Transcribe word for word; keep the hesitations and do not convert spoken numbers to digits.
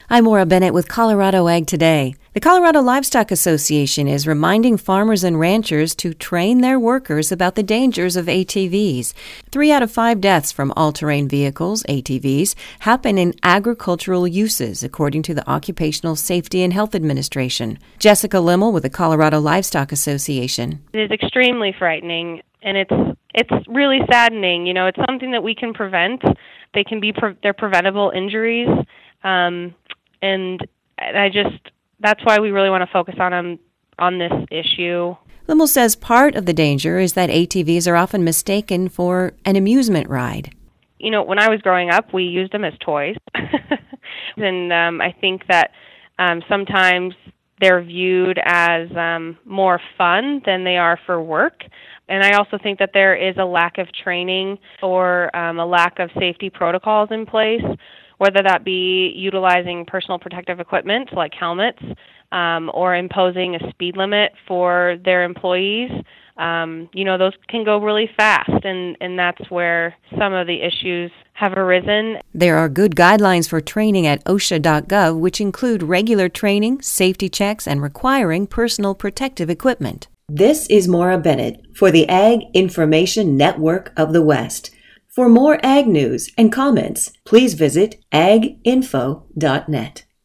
I'm Maura Bennett with Colorado Ag Today. The Colorado Livestock Association is reminding farmers and ranchers to train their workers about the dangers of A T Vs. Three out of five deaths from all-terrain vehicles, A T Vs, happen in agricultural uses, according to the Occupational Safety and Health Administration. Jessica Limmel with the Colorado Livestock Association. It is extremely frightening, and it's it's really saddening. You know, it's something that we can prevent. They can be pre- they're preventable injuries. Um, and I just, that's why we really want to focus on um, on this issue. Limmel says part of the danger is that A T Vs are often mistaken for an amusement ride. You know, when I was growing up, we used them as toys. and um, I think that um, sometimes they're viewed as um, more fun than they are for work. And I also think that there is a lack of training or um, a lack of safety protocols in place, whether that be utilizing personal protective equipment like helmets um, or imposing a speed limit for their employees. Um, you know, those can go really fast, and, and that's where some of the issues have arisen. There are good guidelines for training at OSHA dot gov, which include regular training, safety checks, and requiring personal protective equipment. This is Maura Bennett for the Ag Information Network of the West. For more ag news and comments, please visit ag info dot net.